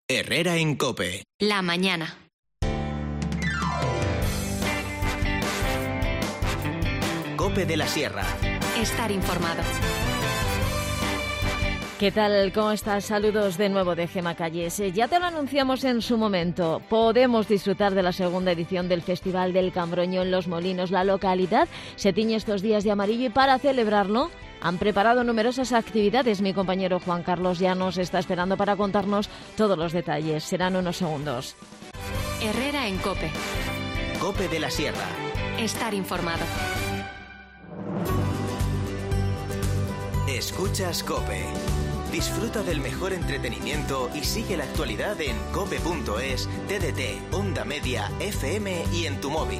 Herrera en COPE. La mañana. COPE de la Sierra. Estar informado. ¿Qué tal? ¿Cómo estás? Saludos de nuevo de Gema Calles. Ya te lo anunciamos en su momento. Podemos disfrutar de la segunda edición del Festival del Cambroño en Los Molinos. La localidad se tiñe estos días de amarillo y para celebrarlo han preparado numerosas actividades. Mi compañero Juan Carlos ya nos está esperando para contarnos todos los detalles. Serán unos segundos. Herrera en COPE. COPE de la Sierra. Estar informado. Escuchas COPE. Disfruta del mejor entretenimiento y sigue la actualidad en cope.es, TDT, Onda Media, FM y en tu móvil.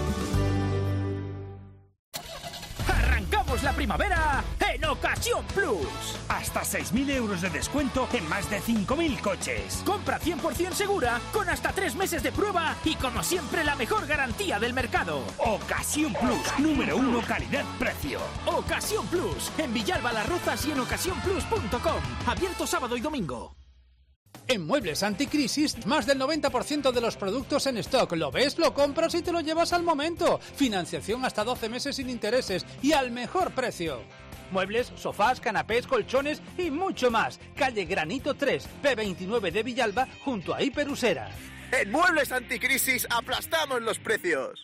¡Arrancamos la primavera en Ocasión Plus! Hasta 6.000 euros de descuento en más de 5.000 coches. Compra 100% segura con hasta 3 meses de prueba y, como siempre, la mejor garantía del mercado. Ocasión Plus, número 1 calidad-precio. Ocasión Plus, en Villalba Las Rozas y en ocasiónplus.com. Abierto sábado y domingo. En Muebles Anticrisis, más del 90% de los productos en stock. ¿Lo ves? Lo compras y te lo llevas al momento. Financiación hasta 12 meses sin intereses y al mejor precio. Muebles, sofás, canapés, colchones y mucho más. Calle Granito 3, P29 de Villalba, junto a Hiperusera. En Muebles Anticrisis aplastamos los precios.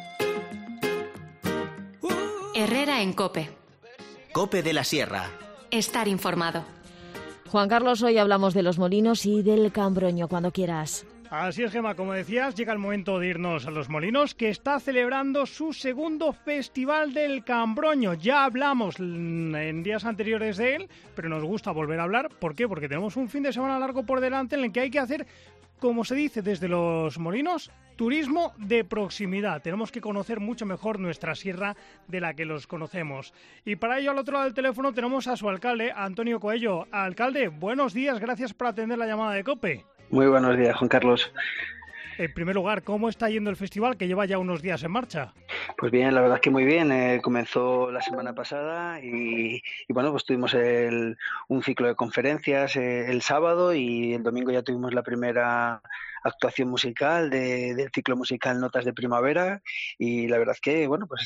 Herrera en COPE. COPE de la Sierra. Estar informado. Juan Carlos, hoy hablamos de Los Molinos y del Cambroño, cuando quieras. Así es, Gema, como decías, llega el momento de irnos a Los Molinos, que está celebrando su segundo Festival del Cambroño. Ya hablamos en días anteriores de él, pero nos gusta volver a hablar. ¿Por qué? Porque tenemos un fin de semana largo por delante en el que hay que hacer, como se dice desde Los Molinos, turismo de proximidad. Tenemos que conocer mucho mejor nuestra sierra de la que los conocemos. Y para ello, al otro lado del teléfono, tenemos a su alcalde, Antonio Coello. Alcalde, buenos días, gracias por atender la llamada de COPE. Muy buenos días, Juan Carlos. En primer lugar, ¿cómo está yendo el festival, que lleva ya unos días en marcha? Pues bien, la verdad es que muy bien. Comenzó la semana pasada y bueno, pues tuvimos un ciclo de conferencias el sábado y el domingo ya tuvimos la primera actuación musical del ciclo musical Notas de Primavera y la verdad es que, bueno, pues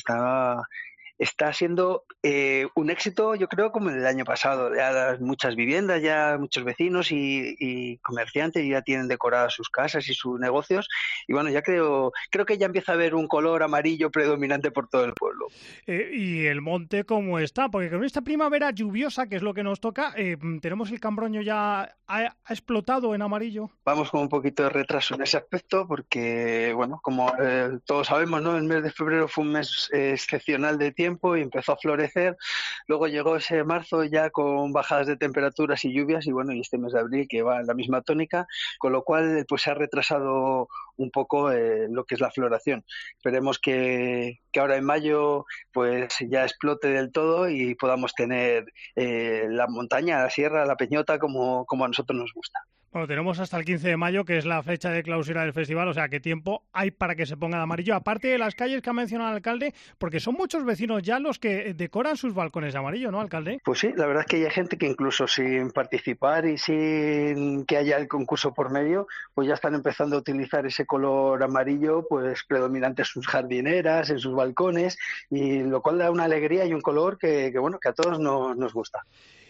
está siendo un éxito, yo creo, como el año pasado. Ya muchas viviendas, ya muchos vecinos y comerciantes ya tienen decoradas sus casas y sus negocios. Y bueno, ya creo que ya empieza a haber un color amarillo predominante por todo el pueblo. ¿Y el monte cómo está? Porque con esta primavera lluviosa, que es lo que nos toca, tenemos el Cambroño ya ha explotado en amarillo. Vamos con un poquito de retraso en ese aspecto porque, bueno, como todos sabemos, ¿no? El mes de febrero fue un mes excepcional de tiempo y empezó a florecer. Luego llegó ese marzo ya con bajadas de temperaturas y lluvias y bueno, y este mes de abril que va en la misma tónica, con lo cual pues se ha retrasado un poco lo que es la floración. Esperemos que ahora en mayo pues ya explote del todo y podamos tener la montaña, la sierra, la peñota como a nosotros nos gusta. Bueno, tenemos hasta el 15 de mayo, que es la fecha de clausura del festival, o sea, ¿qué tiempo hay para que se ponga de amarillo? Aparte de las calles que ha mencionado el alcalde, porque son muchos vecinos ya los que decoran sus balcones de amarillo, ¿no, alcalde? Pues sí, la verdad es que hay gente que incluso sin participar y sin que haya el concurso por medio, pues ya están empezando a utilizar ese color amarillo pues predominante en sus jardineras, en sus balcones, y lo cual da una alegría y un color que bueno, que a todos nos gusta.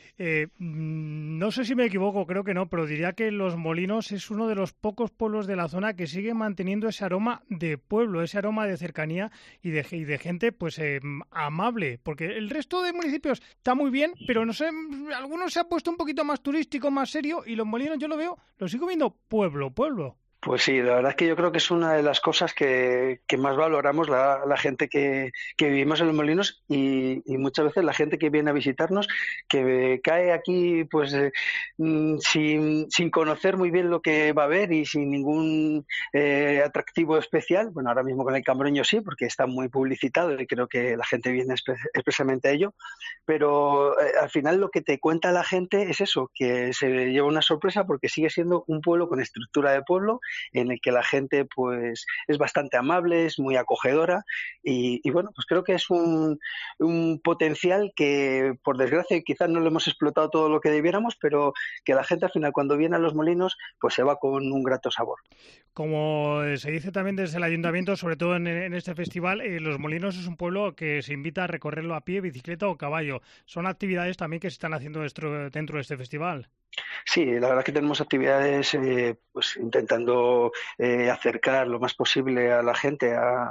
No sé si me equivoco, creo que no, pero diría que Los Molinos es uno de los pocos pueblos de la zona que sigue manteniendo ese aroma de pueblo, ese aroma de cercanía y de gente pues amable, porque el resto de municipios está muy bien, pero no sé, algunos se ha puesto un poquito más turístico, más serio, y Los Molinos yo lo sigo viendo pueblo. Pues sí, la verdad es que yo creo que es una de las cosas que más valoramos la gente que vivimos en Los Molinos y muchas veces la gente que viene a visitarnos, que cae aquí pues sin conocer muy bien lo que va a ver y sin ningún atractivo especial. Bueno, ahora mismo con el Cambroño sí, porque está muy publicitado y creo que la gente viene expresamente a ello, pero al final lo que te cuenta la gente es eso, que se lleva una sorpresa porque sigue siendo un pueblo con estructura de pueblo en el que la gente pues es bastante amable, es muy acogedora y bueno, pues creo que es un potencial que por desgracia quizás no lo hemos explotado todo lo que debiéramos, pero que la gente al final cuando viene a Los Molinos pues se va con un grato sabor. Como se dice también desde el ayuntamiento, sobre todo en este festival, Los Molinos es un pueblo que se invita a recorrerlo a pie, bicicleta o caballo. Son actividades también que se están haciendo dentro de este festival. Sí, la verdad que tenemos actividades pues intentando acercar lo más posible a la gente a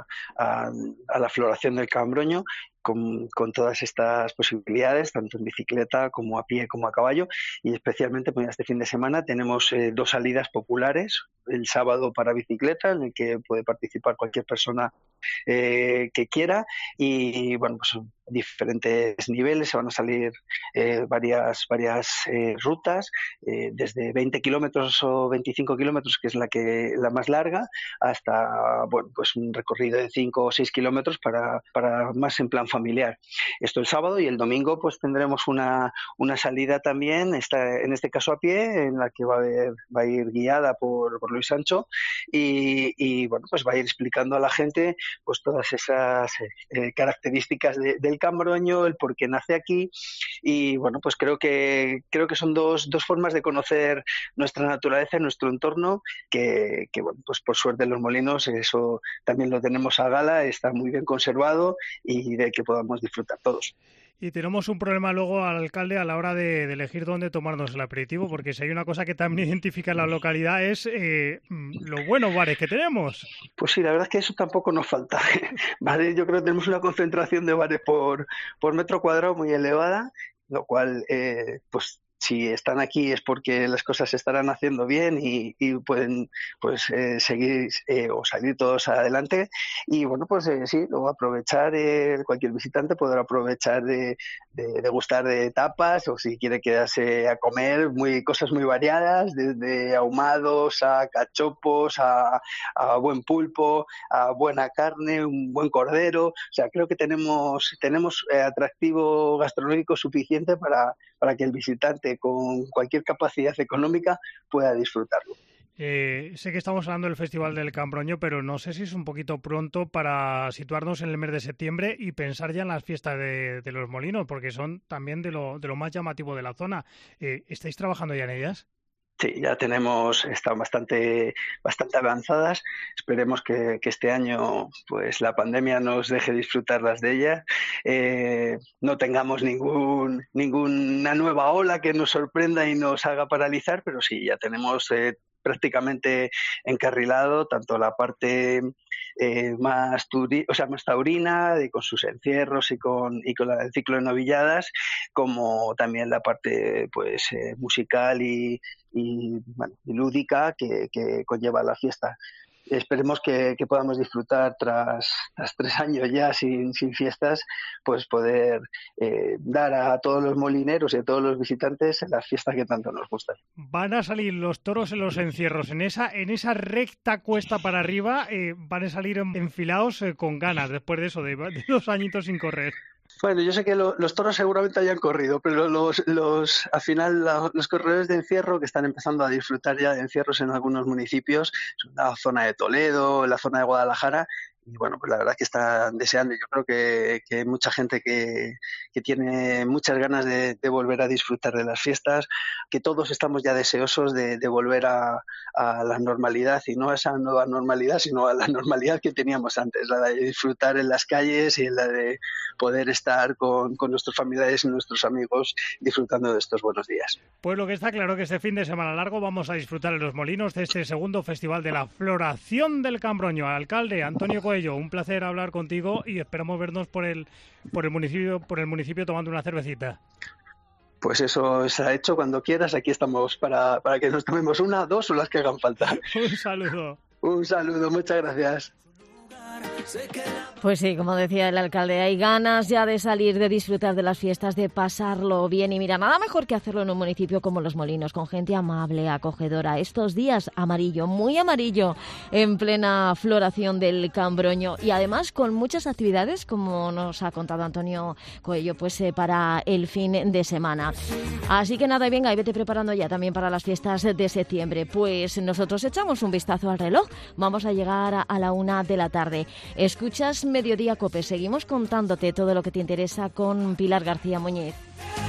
la floración del Cambroño con todas estas posibilidades, tanto en bicicleta como a pie como a caballo, y especialmente pues, este fin de semana tenemos 2 salidas populares, el sábado para bicicleta, en el que puede participar cualquier persona que quiera, y bueno, pues diferentes niveles, se van a salir varias rutas, desde 20 kilómetros o 25 kilómetros, que es la más larga, hasta bueno, pues un recorrido de 5 o 6 kilómetros para más en plan familiar. Esto el sábado, y el domingo pues tendremos una salida también, en este caso a pie, en la que va a ir guiada por Luis Sancho y bueno, pues va a ir explicando a la gente pues todas esas características del Cambroño, el por qué nace aquí, y bueno, pues creo que son dos formas de conocer nuestra naturaleza, nuestro entorno, que bueno, pues por suerte en Los Molinos eso también lo tenemos a gala, está muy bien conservado y de que podamos disfrutar todos. Y tenemos un problema luego al alcalde a la hora de elegir dónde tomarnos el aperitivo, porque si hay una cosa que también identifica la localidad es los buenos bares que tenemos. Pues sí, la verdad es que eso tampoco nos falta. Vale, yo creo que tenemos una concentración de bares por metro cuadrado muy elevada, lo cual pues si están aquí es porque las cosas se estarán haciendo bien y pueden pues seguir o salir todos adelante, y bueno, pues sí, luego aprovechar, cualquier visitante podrá aprovechar de degustar de tapas, o si quiere quedarse a comer cosas muy variadas, desde ahumados a cachopos, a buen pulpo, a buena carne, un buen cordero. O sea, creo que tenemos atractivo gastronómico suficiente para que el visitante con cualquier capacidad económica pueda disfrutarlo. Sé que estamos hablando del Festival del Cambroño, pero no sé si es un poquito pronto para situarnos en el mes de septiembre y pensar ya en las fiestas de Los Molinos, porque son también de lo más llamativo de la zona. ¿Estáis trabajando ya en ellas? Sí, ya están bastante avanzadas. Esperemos que este año pues la pandemia nos deje disfrutarlas de ellas. No tengamos ninguna nueva ola que nos sorprenda y nos haga paralizar, pero sí, ya tenemos prácticamente encarrilado tanto la parte más taurina, con sus encierros y con el ciclo de novilladas, como también la parte pues musical y lúdica que conlleva la fiesta. Esperemos que podamos disfrutar tras 3 años ya sin fiestas, pues poder dar a todos los molineros y a todos los visitantes las fiestas que tanto nos gustan. Van a salir los toros en los encierros, en esa recta cuesta para arriba, van a salir enfilados con ganas después de eso, de 2 añitos sin correr. Bueno, yo sé que los toros seguramente hayan corrido, pero al final los corredores de encierro que están empezando a disfrutar ya de encierros en algunos municipios, en la zona de Toledo, en la zona de Guadalajara, y bueno, pues la verdad es que están deseando. Yo creo que hay mucha gente que tiene muchas ganas de volver a disfrutar de las fiestas, que todos estamos ya deseosos de volver a la normalidad, y no a esa nueva normalidad, sino a la normalidad que teníamos antes, la de disfrutar en las calles y la de poder estar con nuestros familiares y nuestros amigos disfrutando de estos buenos días. Pues lo que está claro que este fin de semana largo vamos a disfrutar en Los Molinos de este segundo Festival de la Floración del Cambroño. Alcalde Antonio Coello, un placer hablar contigo y esperamos vernos por el municipio tomando una cervecita. Pues eso se ha hecho cuando quieras. Aquí estamos para que nos tomemos 1, 2 o las que hagan falta. Un saludo. Un saludo, muchas gracias. Pues sí, como decía el alcalde, hay ganas ya de salir, de disfrutar de las fiestas, de pasarlo bien. Y mira, nada mejor que hacerlo en un municipio como Los Molinos, con gente amable, acogedora. Estos días amarillo, muy amarillo, en plena floración del Cambroño. Y además con muchas actividades, como nos ha contado Antonio Coello, pues para el fin de semana. Así que nada, y venga, y vete preparando ya también para las fiestas de septiembre. Pues nosotros echamos un vistazo al reloj. Vamos a llegar a la 1 de la tarde. Escuchas Mediodía Cope. Seguimos contándote todo lo que te interesa con Pilar García Muñiz.